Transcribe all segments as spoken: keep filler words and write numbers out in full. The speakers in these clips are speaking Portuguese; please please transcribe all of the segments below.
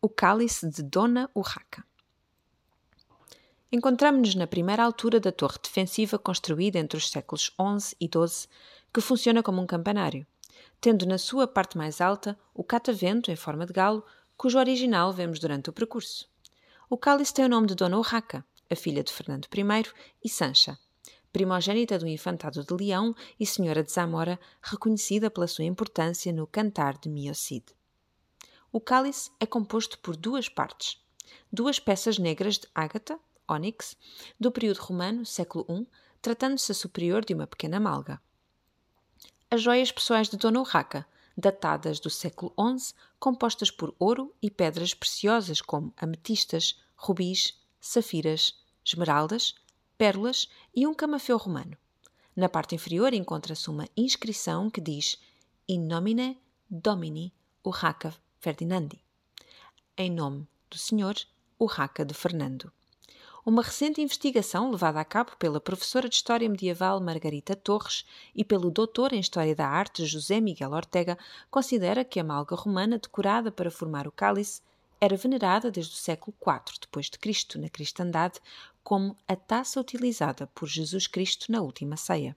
O cálice de Dona Urraca. Encontramo-nos na primeira altura da torre defensiva construída entre os séculos onze e doze, que funciona como um campanário, tendo na sua parte mais alta o catavento em forma de galo, cujo original vemos durante o percurso. O cálice tem o nome de Dona Urraca, a filha de Fernando I, e Sancha, primogênita do Infantado de Leão e senhora de Zamora, reconhecida pela sua importância no Cantar de Mio Cid. O cálice é composto por duas partes, duas peças negras de ágata, ónix, do período romano, século I, tratando-se a superior de uma pequena malga. As joias pessoais de Dona Urraca, datadas do século onze, compostas por ouro e pedras preciosas como ametistas, rubis, safiras, esmeraldas, pérolas e um camafeu romano. Na parte inferior encontra-se uma inscrição que diz In nomine Domini Urraca Ferdinandi, em nome do senhor Urraca de Fernando. Uma recente investigação levada a cabo pela professora de História Medieval Margarita Torres e pelo doutor em História da Arte José Miguel Ortega considera que a malga romana decorada para formar o cálice era venerada desde o século quatro depois de Cristo na cristandade como a taça utilizada por Jesus Cristo na última ceia.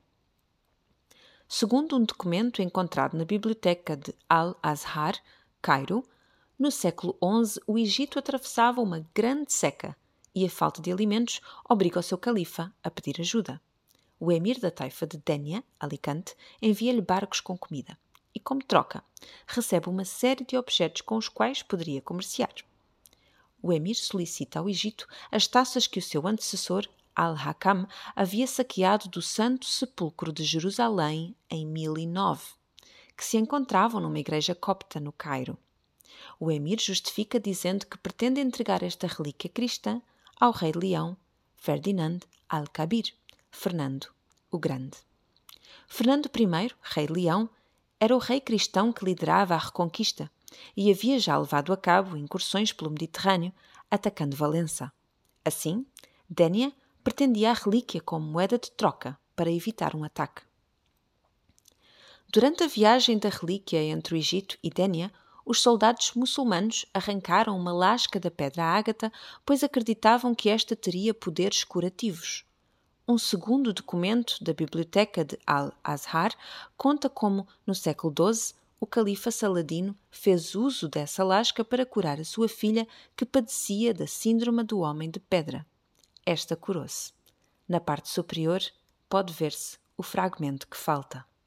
Segundo um documento encontrado na biblioteca de Al-Azhar, Cairo, no século onze o Egito atravessava uma grande seca e a falta de alimentos obriga o seu califa a pedir ajuda. O emir da taifa de Dénia, Alicante, envia-lhe barcos com comida e, como troca, recebe uma série de objetos com os quais poderia comerciar. O emir solicita ao Egito as taças que o seu antecessor, Al-Hakam, havia saqueado do Santo Sepulcro de Jerusalém em mil e nove, que se encontravam numa igreja copta no Cairo. O emir justifica dizendo que pretende entregar esta relíquia cristã ao rei Leão, Ferdinand Al-Kabir, Fernando o Grande. Fernando I, rei Leão, era o rei cristão que liderava a reconquista e havia já levado a cabo incursões pelo Mediterrâneo, atacando Valença. Assim, Dénia pretendia a relíquia como moeda de troca para evitar um ataque. Durante a viagem da relíquia entre o Egito e Dénia, os soldados muçulmanos arrancaram uma lasca da pedra ágata, pois acreditavam que esta teria poderes curativos. Um segundo documento da biblioteca de Al-Azhar conta como, no século doze, o califa Saladino fez uso dessa lasca para curar a sua filha que padecia da síndrome do homem de pedra. Esta curou-se. Na parte superior pode ver-se o fragmento que falta.